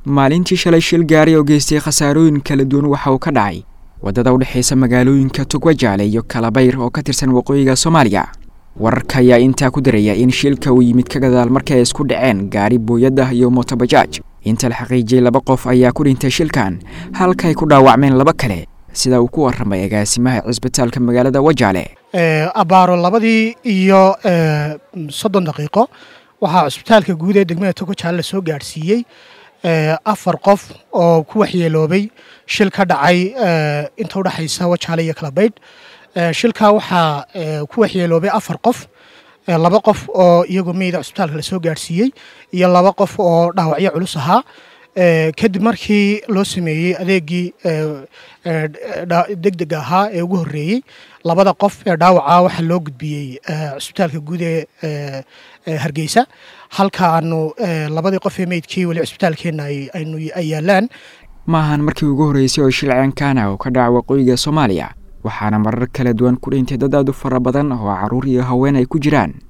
maalintii shalay shil gaari oo geystay khasaarooyin kala duwan waxa uu ka dhacay wadada u dhaxaysa magaalooyinka Togwajaale iyo Kalabayr oo ka tirsan waqooyiga Soomaaliya. wararka ayaa intaa ku daraya in shilka uu yimid ka gadaal markay isku dhaceen gaari booyada iyo mooto bajaaj. inta la xaqiijiyay 2 qof ayaa ku dhintay shilkan halka ay ku dhaawacmeen 2 kale sida uu ku warramay agaasimaha cisbitaalka magaalada Wajaale. abaaro 2 iyo 30 daqiiqo waxa cisbitaalka guud ee degmada Togwajaale la soo gaarsiiyay 4 qof oo ku waxyeeloobay shil ka dhacay inta u dhaxaysa Wajaale iyo Kalabayr. shilka waxa ku waxyeeloobay 4 qof 2 qof oo iyagu meeyda cisbitaalka la soo gaarsiiyay iyo 2 qof oo dhaawacyo culus ahaa kadib markii loo sameeyay adeegii degdeg ahaa ee ugu horeeyay 2 qof ee dhaawaca waxa loo gudbiyay cisbitaalka guud ee Hargeysa halka aanu 2 qof ee meydkii wali cisbitaalkeena ay yaalaan. maahan markii ugu horeysay oo shil caankana oo ka dhacay waqooyiga Soomaaliya waxaana marar kala duwan ku dhintay dad aad u fara badan oo caruur iyo haween ay ku jiraan.